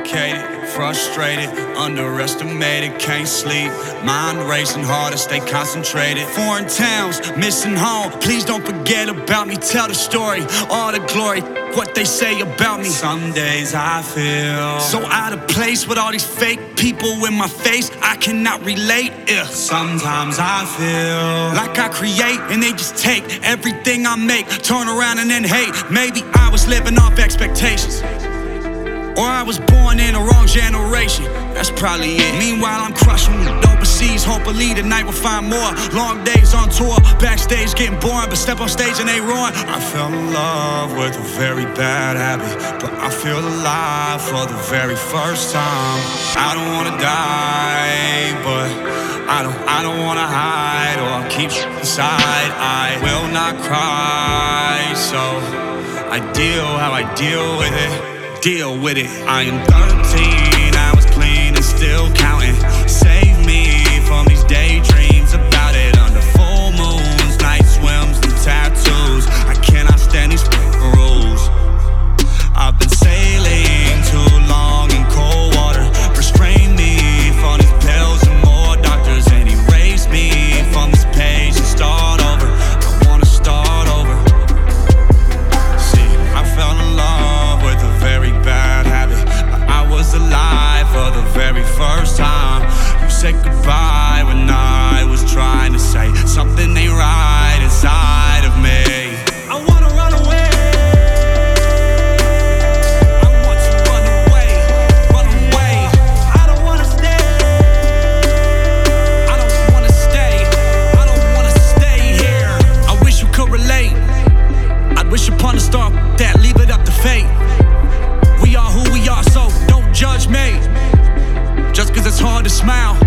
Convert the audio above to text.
Suffocated, frustrated, underestimated, can't sleep. Mind racing hard to stay concentrated. Foreign towns, missing home. Please don't forget about me. Tell the story, all the glory, what they say about me. Some days I feel so out of place with all these fake people in my face. I cannot relate. Sometimes I feel like I create and they just take everything I make, turn around and then hate. Maybe I was living off expectations, or I was born in the wrong generation. That's probably it. Meanwhile, I'm crushing overseas. Hopefully tonight we'll find more. Long days on tour, backstage getting boring, but step on stage and they roaring. I fell in love with a very bad habit, but I feel alive for the very first time. I don't wanna die, but I don't wanna hide or keep inside. I will not cry, so I deal how I deal with it. Deal with it. I am 13, I was clean and still counting. Save me from these daydreams about it. Under full moons, night swims and tattoos. I cannot stand these rules. I've been sailing too long in cold water. Restrain me from these pills and more doctors, and erase me from this page and start over. I wanna start over. See, I fell in love with a very bad habit, but I was alive for the very first time. You said goodbye when I was trying to say something ain't right inside of me. I wanna run away. I want to run away, run away. I don't wanna stay. I don't wanna stay. I don't wanna stay here. I wish you could relate. I'd wish upon a star that leave it up to fate. We are who we are, so don't judge me. Just cause it's hard to smile